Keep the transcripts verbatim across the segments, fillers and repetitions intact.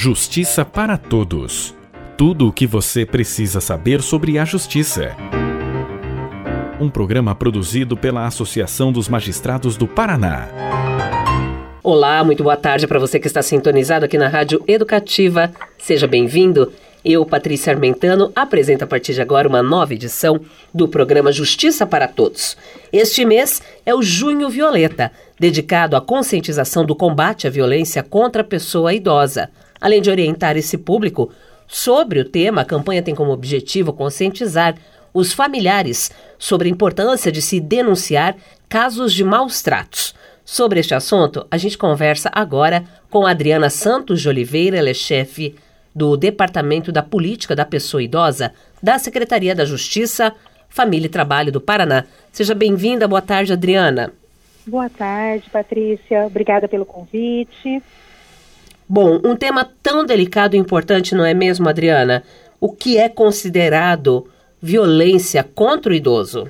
Justiça para Todos. Tudo o que você precisa saber sobre a justiça. Um programa produzido pela Associação dos Magistrados do Paraná. Olá, muito boa tarde para você que está sintonizado aqui na Rádio Educativa. Seja bem-vindo. Eu, Patrícia Armentano, apresento a partir de agora uma nova edição do programa Justiça para Todos. Este mês é o Junho Violeta, dedicado à conscientização do combate à violência contra a pessoa idosa. Além de orientar esse público sobre o tema, a campanha tem como objetivo conscientizar os familiares sobre a importância de se denunciar casos de maus tratos. Sobre este assunto, a gente conversa agora com a Adriana Santos de Oliveira, ela é chefe do Departamento da Política da Pessoa Idosa da Secretaria da Justiça, Família e Trabalho do Paraná. Seja bem-vinda, boa tarde, Adriana. Boa tarde, Patrícia, obrigada pelo convite. Bom, um tema tão delicado e importante, não é mesmo, Adriana? O que é considerado violência contra o idoso?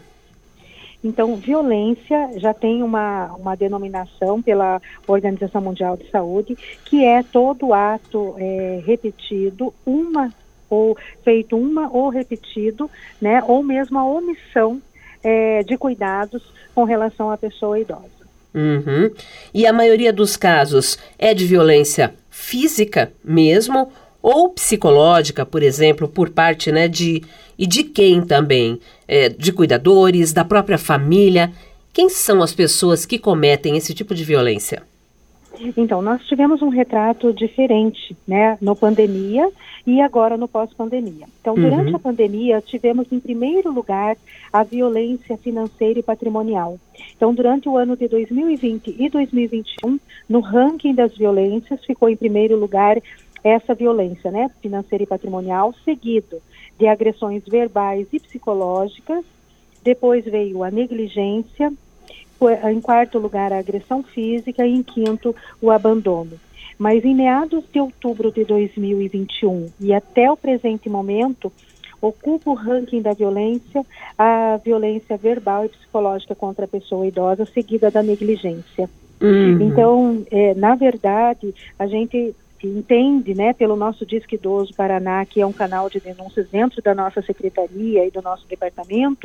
Então, violência já tem uma, uma denominação pela Organização Mundial de Saúde, que é todo ato é, repetido, uma ou feito uma ou repetido, né, ou mesmo a omissão é, de cuidados com relação à pessoa idosa. Uhum. E a maioria dos casos é de violência física mesmo, ou psicológica, por exemplo, por parte, né, de, e de quem também? É, de cuidadores, da própria família. Quem são as pessoas que cometem esse tipo de violência? Então, nós tivemos um retrato diferente, né, no pandemia e agora no pós-pandemia. Então, durante uhum. a pandemia, tivemos em primeiro lugar a violência financeira e patrimonial. Então, durante o ano de dois mil e vinte e dois mil e vinte e um, no ranking das violências, ficou em primeiro lugar essa violência, né, financeira e patrimonial, seguido de agressões verbais e psicológicas. Depois veio a negligência, em quarto lugar a agressão física e em quinto o abandono. Mas em meados de outubro de dois mil e vinte e um e até o presente momento, ocupa o ranking da violência a violência verbal e psicológica contra a pessoa idosa, seguida da negligência. Uhum. Então, é, na verdade, a gente entende, né, pelo nosso Disque Idoso Paraná, que é um canal de denúncias dentro da nossa secretaria e do nosso departamento,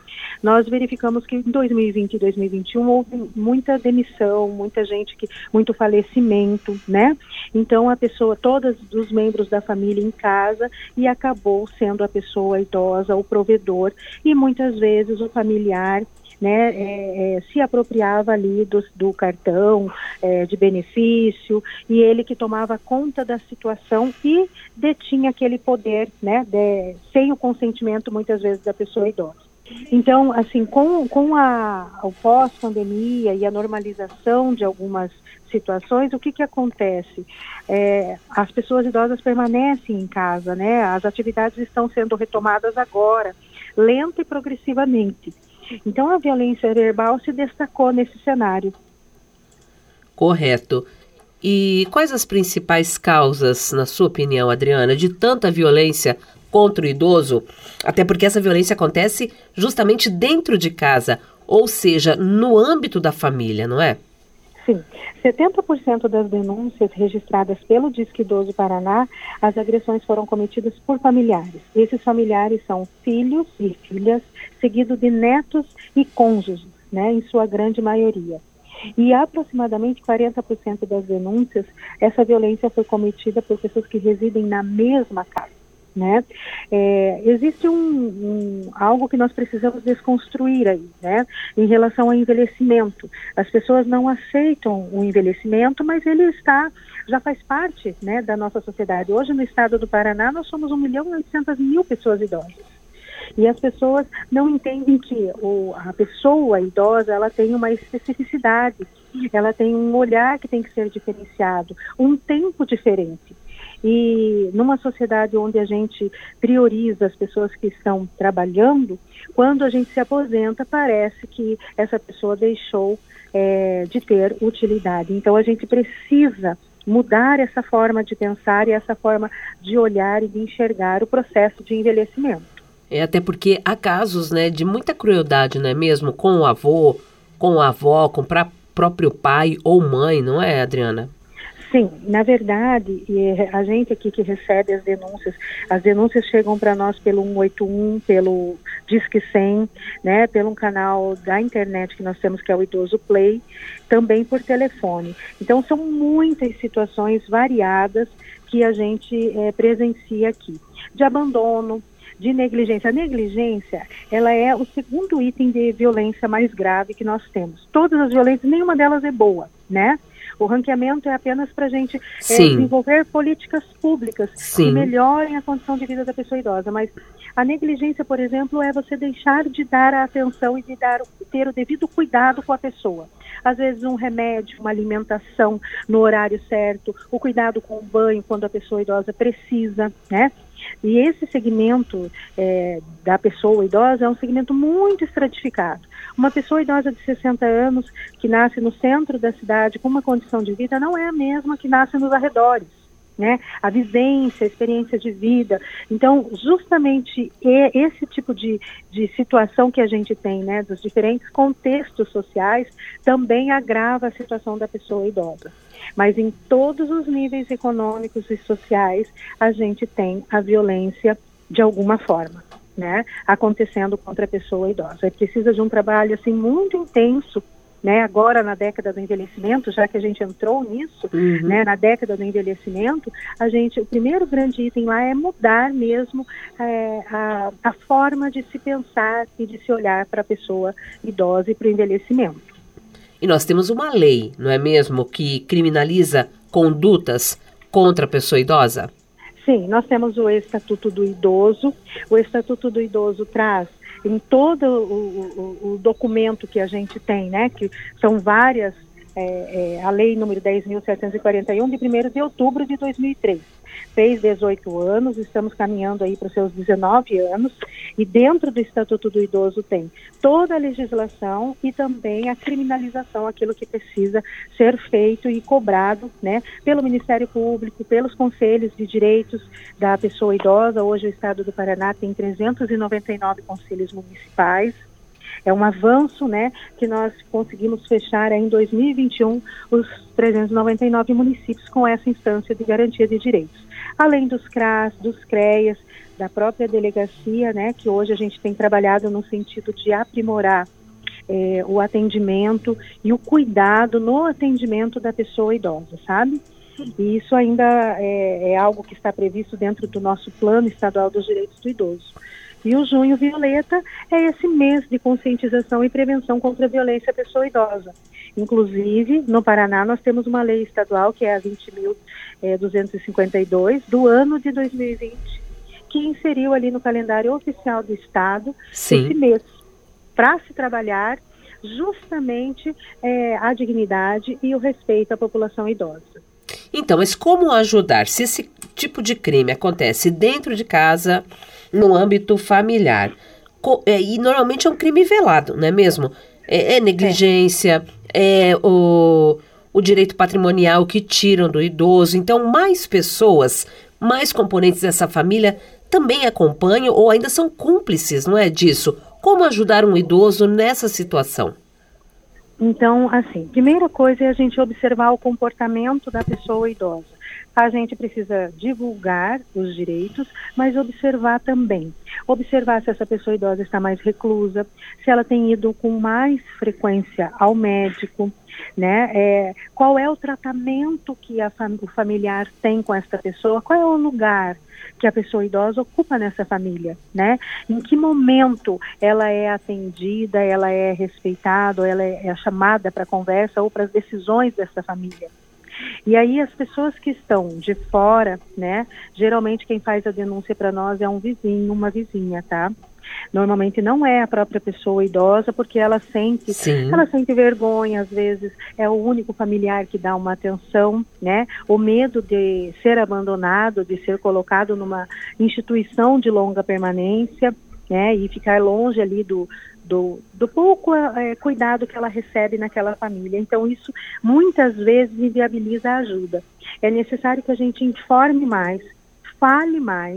nós verificamos que em dois mil e vinte e dois mil e vinte e um houve muita demissão, muita gente, que, muito falecimento, né? Então a pessoa, todos os membros da família em casa, e acabou sendo a pessoa idosa, o provedor, e muitas vezes o familiar, né, é, é, se apropriava ali do, do cartão é, de benefício, e ele que tomava conta da situação e detinha aquele poder, né, de, sem o consentimento muitas vezes da pessoa idosa. Então, assim, com, com a, o pós-pandemia e a normalização de algumas situações, o que que acontece? É, as pessoas idosas permanecem em casa, né, as atividades estão sendo retomadas agora, lenta e progressivamente. Então, a violência verbal se destacou nesse cenário. Correto. E quais as principais causas, na sua opinião, Adriana, de tanta violência contra o idoso? Até porque essa violência acontece justamente dentro de casa, ou seja, no âmbito da família, não é? Sim. setenta por cento das denúncias registradas pelo Disque Idoso Paraná, as agressões foram cometidas por familiares. Esses familiares são filhos e filhas, seguido de netos e cônjuges, né, em sua grande maioria. E aproximadamente quarenta por cento das denúncias, essa violência foi cometida por pessoas que residem na mesma casa. Né? É, existe um, um, algo que nós precisamos desconstruir aí, né? Em relação ao envelhecimento. As pessoas não aceitam o envelhecimento, mas ele está, já faz parte, né, da nossa sociedade. Hoje no estado do Paraná nós somos um milhão e oitocentas mil pessoas idosas. E as pessoas não entendem que o, a pessoa idosa, ela tem uma especificidade, ela tem um olhar que tem que ser diferenciado, um tempo diferente. E numa sociedade onde a gente prioriza as pessoas que estão trabalhando, quando a gente se aposenta, parece que essa pessoa deixou é, de ter utilidade. Então a gente precisa mudar essa forma de pensar e essa forma de olhar e de enxergar o processo de envelhecimento. É, até porque há casos, né, de muita crueldade, não é mesmo? Com o avô, com a avó, com o próprio pai ou mãe, não é, Adriana? Sim, na verdade, a gente aqui que recebe as denúncias, as denúncias chegam para nós pelo um oito um, pelo Disque cem, né, pelo um canal da internet que nós temos, que é o Idoso Play, também por telefone. Então, são muitas situações variadas que a gente é, presencia aqui. De abandono, de negligência. A negligência, ela é o segundo item de violência mais grave que nós temos. Todas as violências, nenhuma delas é boa, né? O ranqueamento é apenas para a gente é, desenvolver políticas públicas Sim. que melhorem a condição de vida da pessoa idosa. Mas a negligência, por exemplo, é você deixar de dar a atenção e de dar, ter o devido cuidado com a pessoa. Às vezes um remédio, uma alimentação no horário certo, o cuidado com o banho quando a pessoa idosa precisa, né? E esse segmento é, da pessoa idosa é um segmento muito estratificado. Uma pessoa idosa de sessenta anos que nasce no centro da cidade com uma condição de vida não é a mesma que nasce nos arredores, né? A vivência, a experiência de vida. Então, justamente esse tipo de, de situação que a gente tem, né, dos diferentes contextos sociais, também agrava a situação da pessoa idosa. Mas em todos os níveis econômicos e sociais, a gente tem a violência de alguma forma, né, acontecendo contra a pessoa idosa. É precisa de um trabalho assim muito intenso, né, agora na década do envelhecimento, já que a gente entrou nisso, uhum. né, na década do envelhecimento, a gente, o primeiro grande item lá é mudar mesmo é, a, a forma de se pensar e de se olhar para a pessoa idosa e para o envelhecimento. E nós temos uma lei, não é mesmo, que criminaliza condutas contra a pessoa idosa? Sim, nós temos o Estatuto do Idoso. O Estatuto do Idoso traz em todo o, o, o documento que a gente tem, né, que são várias, é, é, a lei número dez mil setecentos e quarenta e um, de primeiro de outubro de dois mil e três. Fez dezoito anos, estamos caminhando aí para os seus dezenove anos, e dentro do Estatuto do Idoso tem toda a legislação e também a criminalização, aquilo que precisa ser feito e cobrado, né, pelo Ministério Público, pelos conselhos de direitos da pessoa idosa. Hoje o Estado do Paraná tem trezentos e noventa e nove conselhos municipais. É um avanço, né, que nós conseguimos fechar em dois mil e vinte e um os trezentos e noventa e nove municípios com essa instância de garantia de direitos. Além dos C R A S, dos C R E A S, da própria delegacia, né, que hoje a gente tem trabalhado no sentido de aprimorar é, o atendimento e o cuidado no atendimento da pessoa idosa, sabe? E isso ainda é, é algo que está previsto dentro do nosso Plano Estadual dos Direitos do Idoso. E o Junho Violeta é esse mês de conscientização e prevenção contra a violência à pessoa idosa. Inclusive, no Paraná, nós temos uma lei estadual, que é a vinte mil duzentos e cinquenta e dois, do ano de dois mil e vinte, que inseriu ali no calendário oficial do Estado Sim. esse mês, para se trabalhar justamente é, a dignidade e o respeito à população idosa. Então, mas como ajudar? Se esse tipo de crime acontece dentro de casa, no âmbito familiar, co- é, e normalmente é um crime velado, não é mesmo? É, é negligência, é, é o, o direito patrimonial que tiram do idoso. Então, mais pessoas, mais componentes dessa família também acompanham ou ainda são cúmplices, não é disso? Como ajudar um idoso nessa situação? Então, assim, primeira coisa é a gente observar o comportamento da pessoa idosa. A gente precisa divulgar os direitos, mas observar também. Observar se essa pessoa idosa está mais reclusa, se ela tem ido com mais frequência ao médico, né? É, qual é o tratamento que a fam- o familiar tem com essa pessoa, qual é o lugar que a pessoa idosa ocupa nessa família, né? Em que momento ela é atendida, ela é respeitada, ela é, é chamada para conversa ou para as decisões dessa família. E aí as pessoas que estão de fora, né? Geralmente quem faz a denúncia para nós é um vizinho, uma vizinha, tá? Normalmente não é a própria pessoa idosa, porque ela sente, Sim. ela sente vergonha, às vezes é o único familiar que dá uma atenção, né? O medo de ser abandonado, de ser colocado numa instituição de longa permanência, né? E ficar longe ali do, do, do pouco é, cuidado que ela recebe naquela família. Então isso muitas vezes inviabiliza a ajuda. É necessário que a gente informe mais, fale mais,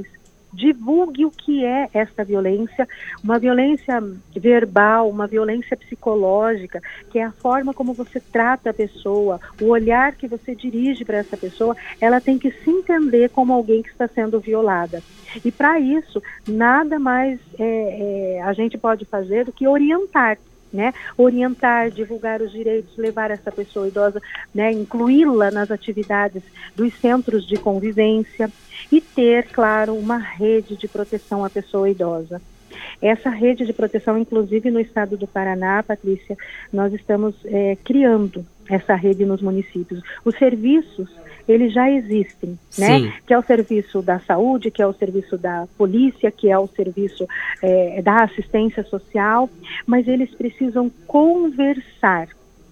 divulgue o que é essa violência, uma violência verbal, uma violência psicológica, que é a forma como você trata a pessoa, o olhar que você dirige para essa pessoa, ela tem que se entender como alguém que está sendo violada. E para isso, nada mais é, é, a gente pode fazer do que orientar. Né? Orientar, divulgar os direitos, levar essa pessoa idosa, né? Incluí-la nas atividades dos centros de convivência e ter, claro, uma rede de proteção à pessoa idosa. Essa rede de proteção, inclusive no estado do Paraná, Patrícia, nós estamos é, criando essa rede nos municípios. Os serviços, eles já existem, né? Que é o serviço da saúde, que é o serviço da polícia, que é o serviço é, da assistência social, mas eles precisam conversar.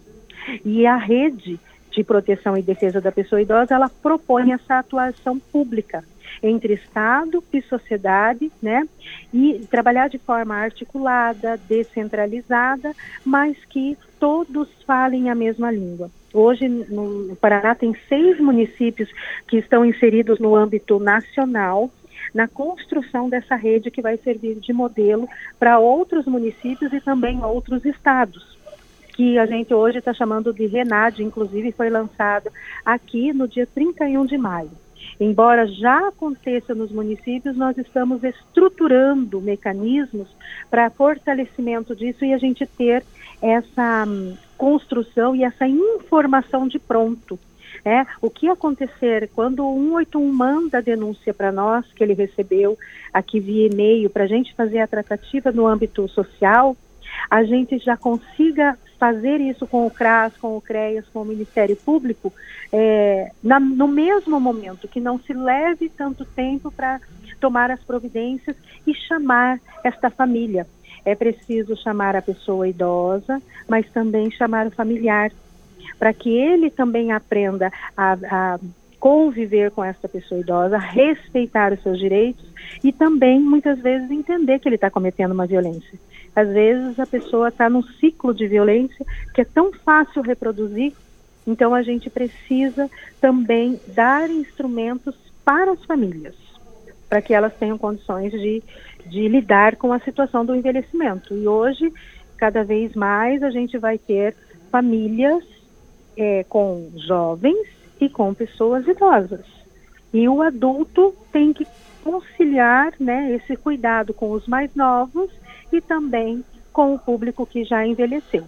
E a rede de proteção e defesa da pessoa idosa, ela propõe essa atuação pública entre Estado e sociedade, né? E trabalhar de forma articulada, descentralizada, mas que todos falem a mesma língua. Hoje, no Paraná, tem seis municípios que estão inseridos no âmbito nacional, na construção dessa rede que vai servir de modelo para outros municípios e também outros estados, que a gente hoje está chamando de RENADE, inclusive foi lançado aqui no dia trinta e um de maio. Embora já aconteça nos municípios, nós estamos estruturando mecanismos para fortalecimento disso e a gente ter essa hum, construção e essa informação de pronto. É, o que acontecer quando o cento e oitenta e um manda a denúncia para nós, que ele recebeu aqui via e-mail, para a gente fazer a tratativa no âmbito social, a gente já consiga fazer isso com o CRAS, com o CREAS, com o Ministério Público, é, na, no mesmo momento, que não se leve tanto tempo para tomar as providências e chamar esta família. É preciso chamar a pessoa idosa, mas também chamar o familiar, para que ele também aprenda a, a conviver com essa pessoa idosa, respeitar os seus direitos e também, muitas vezes, entender que ele está cometendo uma violência. Às vezes, a pessoa está num ciclo de violência que é tão fácil reproduzir, então a gente precisa também dar instrumentos para as famílias, para que elas tenham condições de, de lidar com a situação do envelhecimento. E hoje, cada vez mais, a gente vai ter famílias é, com jovens e com pessoas idosas. E o adulto tem que conciliar, né, esse cuidado com os mais novos e também com o público que já envelheceu.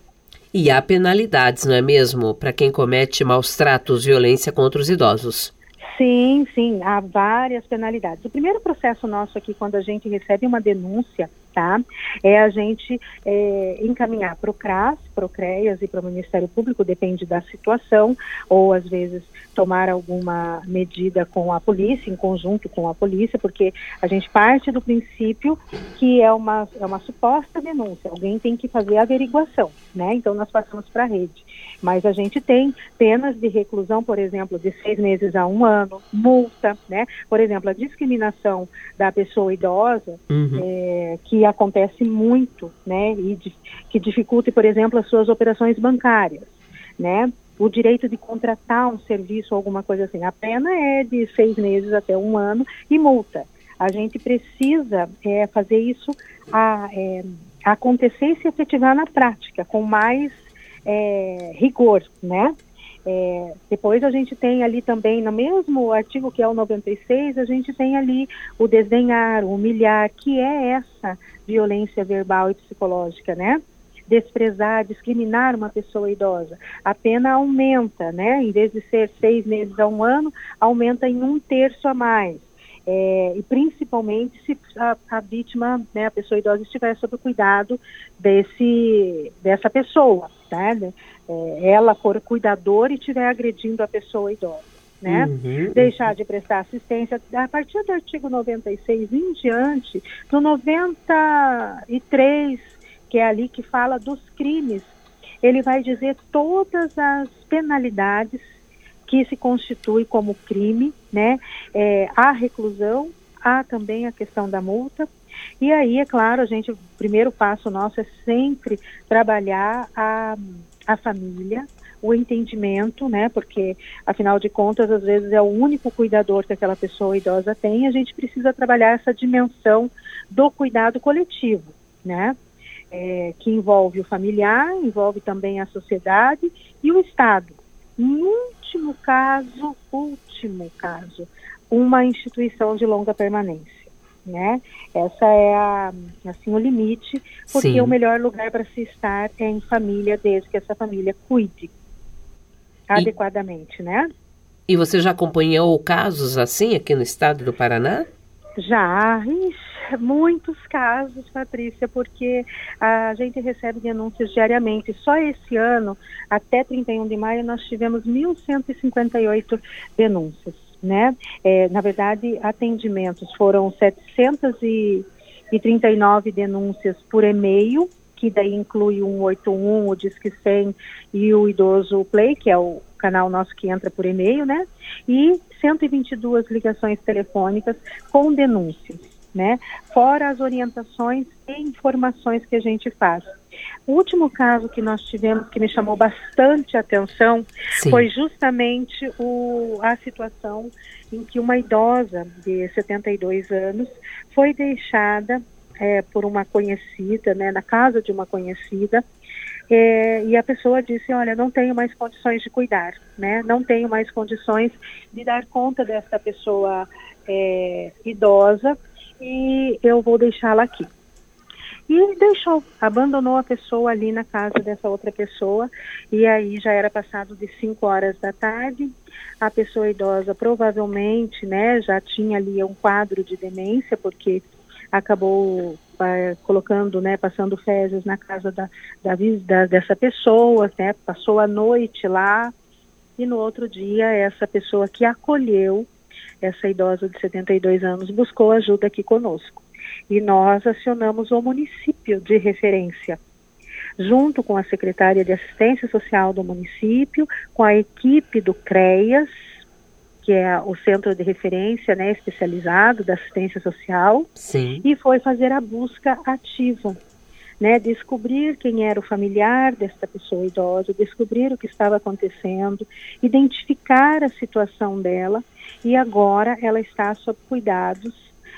E há penalidades, não é mesmo, para quem comete maus tratos, violência contra os idosos? Sim, sim, há várias penalidades. O primeiro processo nosso aqui, quando a gente recebe uma denúncia, tá, é a gente é, encaminhar para o CRAS, para o CREAS e para o Ministério Público, depende da situação, ou às vezes tomar alguma medida com a polícia, em conjunto com a polícia, porque a gente parte do princípio que é uma, é uma suposta denúncia, alguém tem que fazer a averiguação, né? Então nós passamos para a rede. Mas a gente tem penas de reclusão, por exemplo, de seis meses a um ano, multa, né? Por exemplo, a discriminação da pessoa idosa, uhum. é, que acontece muito, né? E de, que dificulta, por exemplo, as suas operações bancárias, né? O direito de contratar um serviço ou alguma coisa assim. A pena é de seis meses até um ano e multa. A gente precisa é, fazer isso a, é, acontecer e se efetivar na prática, com mais é, rigor, né? É, depois a gente tem ali também, no mesmo artigo que é o noventa e seis, a gente tem ali o desdenhar, o humilhar, que é essa violência verbal e psicológica, né? Desprezar, discriminar uma pessoa idosa. A pena aumenta, né? Em vez de ser seis meses a um ano, aumenta em um terço a mais. É, e principalmente se a, a vítima, né, a pessoa idosa, estiver sob o cuidado desse, dessa pessoa, tá? É, ela for cuidadora e estiver agredindo a pessoa idosa, né? Uhum. Deixar de prestar assistência. A partir do artigo noventa e seis em diante, no noventa e três, que é ali que fala dos crimes, ele vai dizer todas as penalidades que se constitui como crime, né? É, há reclusão, há também a questão da multa. E aí, é claro, a gente, o primeiro passo nosso é sempre trabalhar a, a família, o entendimento, né, porque afinal de contas às vezes é o único cuidador que aquela pessoa idosa tem. A gente precisa trabalhar essa dimensão do cuidado coletivo, né, é, que envolve o familiar, envolve também a sociedade e o Estado. Em último caso, último caso, uma instituição de longa permanência. Né? Essa é a, assim, o limite, porque Sim. o melhor lugar para se estar é em família, desde que essa família cuide e, adequadamente, né? E você já acompanhou casos assim aqui no estado do Paraná? Já, ixi, muitos casos, Patrícia, porque a gente recebe denúncias diariamente. Só esse ano, até trinta e um de maio, nós tivemos mil cento e cinquenta e oito denúncias. Né? É, na verdade, atendimentos foram setecentas e trinta e nove denúncias por e-mail, que daí inclui o cento e oitenta e um, o Disque cem e o Idoso Play, que é o canal nosso que entra por e-mail, né? E cento e vinte e duas ligações telefônicas com denúncias, né? Fora as orientações e informações que a gente faz. O último caso que nós tivemos, que me chamou bastante atenção, Sim. foi justamente o, a situação em que uma idosa de setenta e dois anos foi deixada é, por uma conhecida, né, na casa de uma conhecida, é, e a pessoa disse, olha, não tenho mais condições de cuidar, né, não tenho mais condições de dar conta dessa pessoa é, idosa, e eu vou deixá-la aqui. E deixou, abandonou a pessoa ali na casa dessa outra pessoa, e aí já era passado de cinco horas da tarde, a pessoa idosa provavelmente, né, já tinha ali um quadro de demência, porque acabou é, colocando, né, passando fezes na casa da, da, da, dessa pessoa, né, passou a noite lá, e no outro dia essa pessoa que acolheu essa idosa de setenta e dois anos buscou ajuda aqui conosco. E nós acionamos o município de referência, junto com a secretária de Assistência Social do município, com a equipe do CREAS, que é o Centro de Referência, né, especializado da Assistência Social, Sim. e foi fazer a busca ativa, né, descobrir quem era o familiar desta pessoa idosa, descobrir o que estava acontecendo, identificar a situação dela, e agora ela está sob cuidados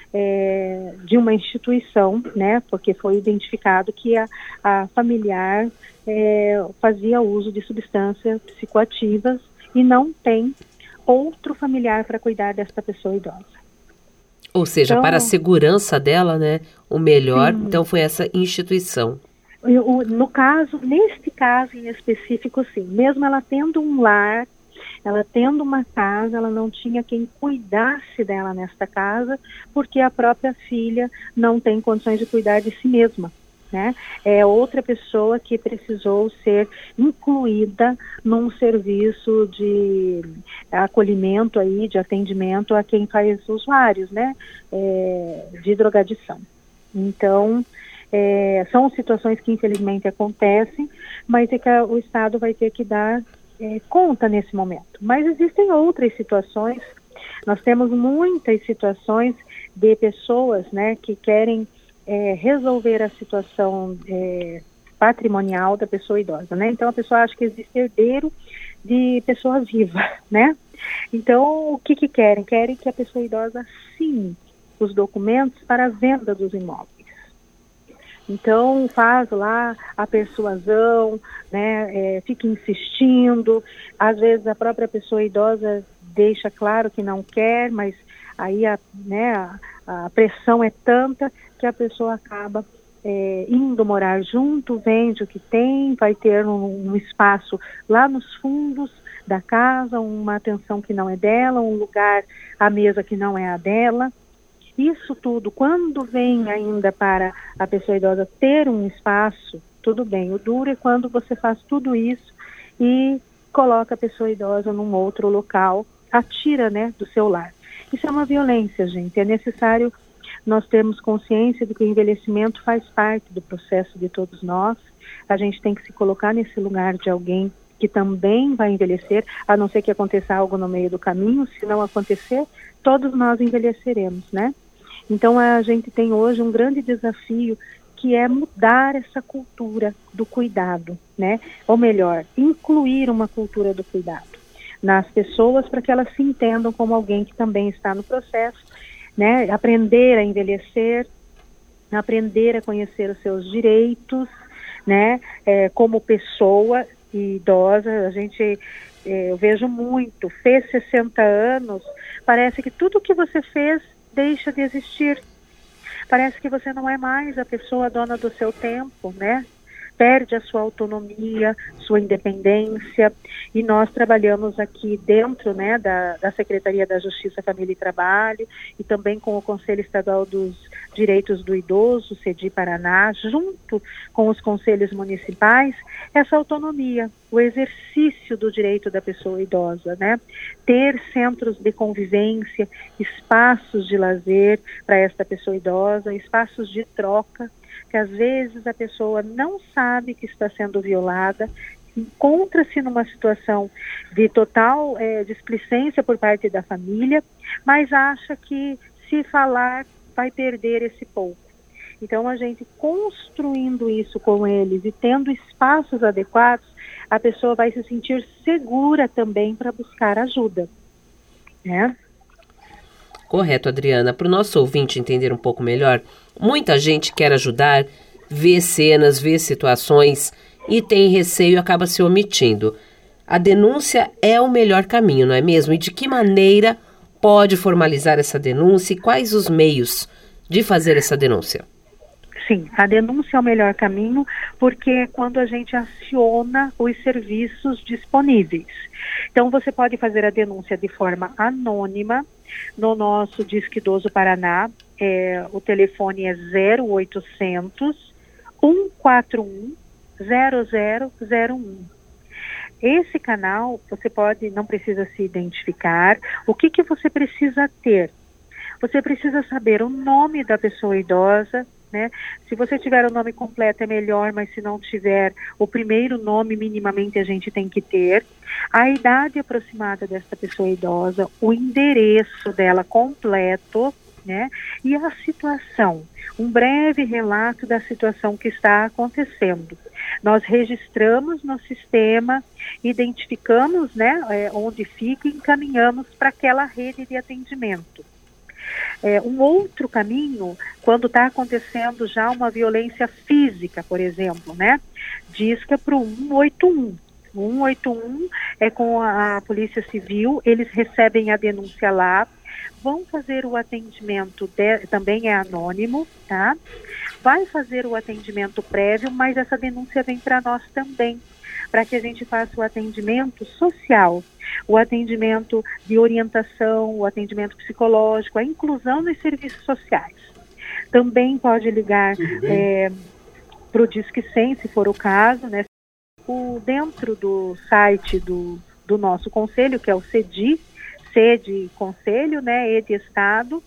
É, de uma instituição, né, porque foi identificado que a, a familiar é, fazia uso de substâncias psicoativas e não tem outro familiar para cuidar desta pessoa idosa. Ou seja, então, para a segurança dela, né, o melhor, sim. Então foi essa instituição. Eu, no caso, neste caso em específico, sim, mesmo ela tendo um lar, ela tendo uma casa, ela não tinha quem cuidasse dela nesta casa, porque a própria filha não tem condições de cuidar de si mesma, né? É outra pessoa que precisou ser incluída num serviço de acolhimento aí, de atendimento a quem faz usuários, né? É, de drogadição. Então, é, são situações que infelizmente acontecem, mas é que a, o Estado vai ter que dar É, conta nesse momento. Mas existem outras situações, nós temos muitas situações de pessoas, né, que querem é, resolver a situação é, patrimonial da pessoa idosa, né? Então a pessoa acha que existe herdeiro de pessoa viva, né? Então o que que querem? Querem que a pessoa idosa assine os documentos para a venda dos imóveis. Então faz lá a persuasão, né, é, fica insistindo, às vezes a própria pessoa idosa deixa claro que não quer, mas aí a, né, a, a pressão é tanta que a pessoa acaba é, indo morar junto, vende o que tem, vai ter um, um espaço lá nos fundos da casa, uma atenção que não é dela, um lugar, a mesa que não é a dela. Isso tudo, quando vem ainda para a pessoa idosa ter um espaço, tudo bem. O duro é quando você faz tudo isso e coloca a pessoa idosa num outro local, atira, né, do seu lar. Isso é uma violência, gente. É necessário nós termos consciência de que o envelhecimento faz parte do processo de todos nós. A gente tem que se colocar nesse lugar de alguém que também vai envelhecer, a não ser que aconteça algo no meio do caminho. Se não acontecer, todos nós envelheceremos, né? Então a gente tem hoje um grande desafio, que é mudar essa cultura do cuidado, né? Ou melhor, incluir uma cultura do cuidado nas pessoas para que elas se entendam como alguém que também está no processo, né? Aprender a envelhecer, aprender a conhecer os seus direitos, né? É, como pessoa idosa, a gente, é, eu vejo muito, fez sessenta anos, parece que tudo que você fez deixa de existir. Parece que você não é mais a pessoa dona do seu tempo, né? Perde a sua autonomia, sua independência, e nós trabalhamos aqui dentro, né, da, da Secretaria da Justiça, Família e Trabalho, e também com o Conselho Estadual dos Direitos do Idoso, CEDI Paraná, junto com os conselhos municipais, essa autonomia, o exercício do direito da pessoa idosa, né? Ter centros de convivência, espaços de lazer para esta pessoa idosa, espaços de troca, que às vezes a pessoa não sabe que está sendo violada, encontra-se numa situação de total é, displicência por parte da família, mas acha que se falar vai perder esse pouco. Então a gente construindo isso com eles e tendo espaços adequados, a pessoa vai se sentir segura também para buscar ajuda, né? Correto, Adriana. Para o nosso ouvinte entender um pouco melhor, muita gente quer ajudar, vê cenas, vê situações e tem receio e acaba se omitindo. A denúncia é o melhor caminho, não é mesmo? E de que maneira pode formalizar essa denúncia e quais os meios de fazer essa denúncia? Sim, a denúncia é o melhor caminho porque é quando a gente aciona os serviços disponíveis. Então você pode fazer a denúncia de forma anônima no nosso Disque Idoso Paraná, é, o telefone é zero oitocentos, cento e quarenta e um, zero zero zero um. Esse canal você pode, não precisa se identificar. O que que você precisa ter? Você precisa saber o nome da pessoa idosa, né? Se você tiver o nome completo é melhor, mas se não tiver o primeiro nome, minimamente a gente tem que ter. A idade aproximada dessa pessoa idosa, o endereço dela completo, né? E a situação, um breve relato da situação que está acontecendo. Nós registramos no sistema, identificamos, né, é, onde fica e encaminhamos para aquela rede de atendimento. É, um outro caminho, quando está acontecendo já uma violência física, por exemplo, né, disca para o um oito um. O um oito um é com a, a Polícia Civil, eles recebem a denúncia lá, vão fazer o atendimento, de, também é anônimo, tá? Vai fazer o atendimento prévio, mas essa denúncia vem para nós também, para que a gente faça o atendimento social, o atendimento de orientação, o atendimento psicológico, a inclusão nos serviços sociais. Também pode ligar é, para o Disque cem, se for o caso, né? O, dentro do site do, do nosso conselho, que é o CEDI, C de Conselho, né, E de Estado,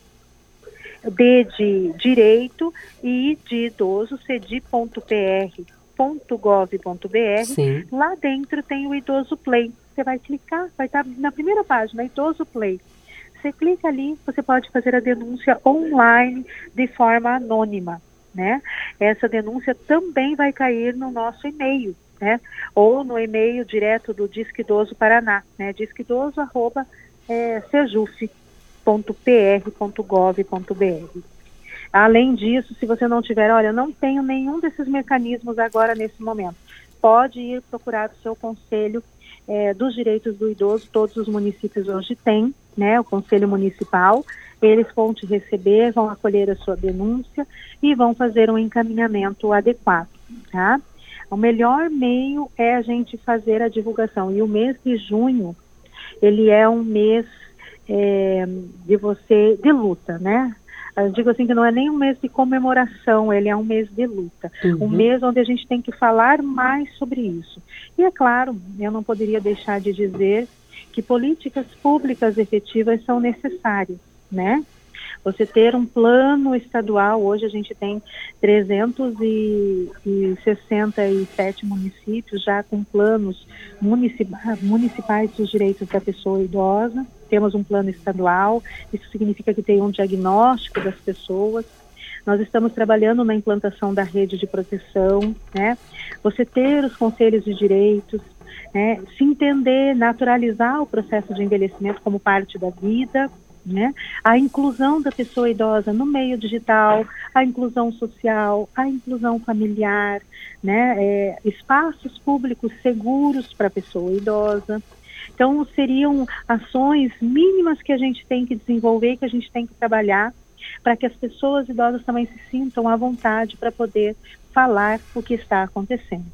D de Direito e I de Idoso, cedi ponto p r ponto gov ponto b r. Sim. Lá dentro tem o Idoso Play. Você vai clicar, vai estar na primeira página, Idoso Play. Você clica ali, você pode fazer a denúncia online de forma anônima, né? Essa denúncia também vai cair no nosso e-mail, né? Ou no e-mail direto do Disque Idoso Paraná, né? disqueidoso arroba é, sejuf ponto p r ponto gov ponto b r. Além disso, se você não tiver, olha, não tenho nenhum desses mecanismos agora nesse momento, pode ir procurar o seu conselho é, dos direitos do idoso, todos os municípios hoje têm, né, o conselho municipal, eles vão te receber, vão acolher a sua denúncia e vão fazer um encaminhamento adequado, tá? O melhor meio é a gente fazer a divulgação, e o mês de junho, ele é um mês é, de você, de luta, né? Eu digo assim que não é nem um mês de comemoração, ele é um mês de luta. Uhum. Um mês onde a gente tem que falar mais sobre isso. E é claro, eu não poderia deixar de dizer que políticas públicas efetivas são necessárias, né? Você ter um plano estadual, hoje a gente tem trezentos e sessenta e sete municípios já com planos municipais, municipais dos direitos da pessoa idosa. Temos um plano estadual, isso significa que tem um diagnóstico das pessoas. Nós estamos trabalhando na implantação da rede de proteção, né? Você ter os conselhos de direitos, né? Se entender, naturalizar o processo de envelhecimento como parte da vida, né? A inclusão da pessoa idosa no meio digital, a inclusão social, a inclusão familiar, né? É, espaços públicos seguros para a pessoa idosa. Então, seriam ações mínimas que a gente tem que desenvolver, que a gente tem que trabalhar, para que as pessoas idosas também se sintam à vontade para poder falar o que está acontecendo.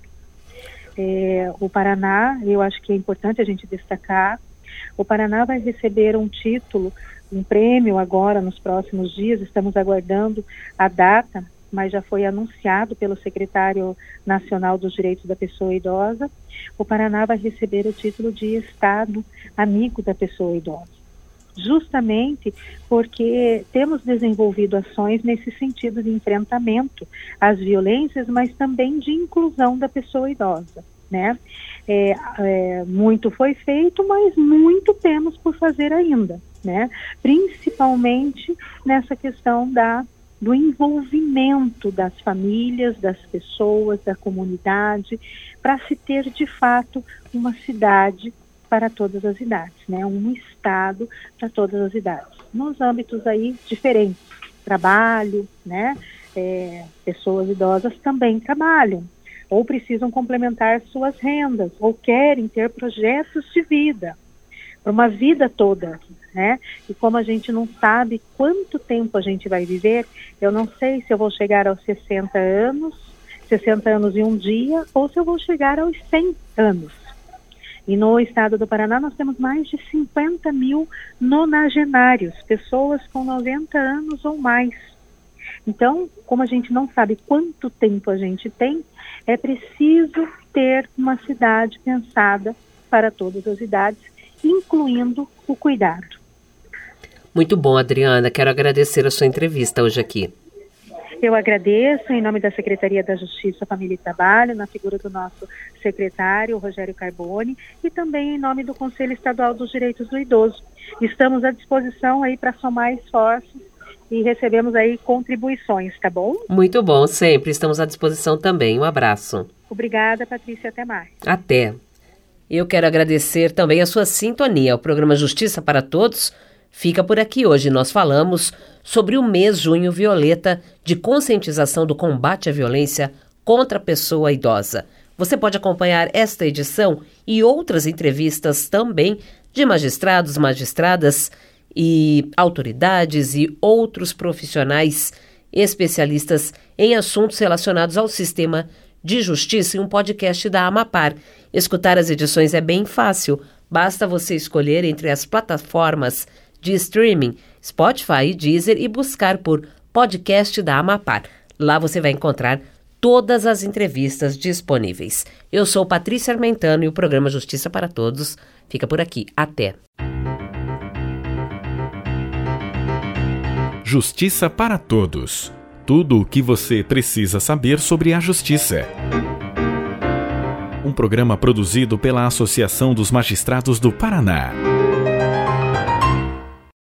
É, o Paraná, eu acho que é importante a gente destacar, o Paraná vai receber um título, um prêmio agora nos próximos dias, estamos aguardando a data, mas já foi anunciado pelo secretário nacional dos direitos da pessoa idosa. O Paraná vai receber o título de Estado amigo da pessoa idosa, justamente porque temos desenvolvido ações nesse sentido de enfrentamento às violências, mas também de inclusão da pessoa idosa, né? É, é, muito foi feito, mas muito temos por fazer ainda, né? Principalmente nessa questão da do envolvimento das famílias, das pessoas, da comunidade, para se ter de fato uma cidade para todas as idades, né? Um estado para todas as idades, nos âmbitos aí diferentes, trabalho, né? É, pessoas idosas também trabalham, ou precisam complementar suas rendas, ou querem ter projetos de vida, para uma vida toda, né? E como a gente não sabe quanto tempo a gente vai viver, eu não sei se eu vou chegar aos sessenta anos, sessenta anos e um dia, ou se eu vou chegar aos cem anos. E no estado do Paraná nós temos mais de cinquenta mil nonagenários, pessoas com noventa anos ou mais. Então, como a gente não sabe quanto tempo a gente tem, é preciso ter uma cidade pensada para todas as idades, incluindo o cuidado. Muito bom, Adriana. Quero agradecer a sua entrevista hoje aqui. Eu agradeço em nome da Secretaria da Justiça, Família e Trabalho, na figura do nosso secretário, Rogério Carboni, e também em nome do Conselho Estadual dos Direitos do Idoso. Estamos à disposição aí para somar esforços e recebemos aí contribuições, tá bom? Muito bom, sempre. Estamos à disposição também. Um abraço. Obrigada, Patrícia. Até mais. Até. Eu quero agradecer também a sua sintonia. O programa Justiça para Todos fica por aqui hoje. Nós falamos sobre o mês Junho Violeta de conscientização do combate à violência contra a pessoa idosa. Você pode acompanhar esta edição e outras entrevistas também de magistrados, magistradas e autoridades e outros profissionais especialistas em assuntos relacionados ao sistema de justiça em um podcast da Amapar. Escutar as edições é bem fácil, basta você escolher entre as plataformas de streaming, Spotify e Deezer, e buscar por podcast da Amapar. Lá você vai encontrar todas as entrevistas disponíveis. Eu sou Patrícia Armentano e o programa Justiça para Todos fica por aqui. Até! Justiça para Todos. Tudo o que você precisa saber sobre a justiça. Um programa produzido pela Associação dos Magistrados do Paraná.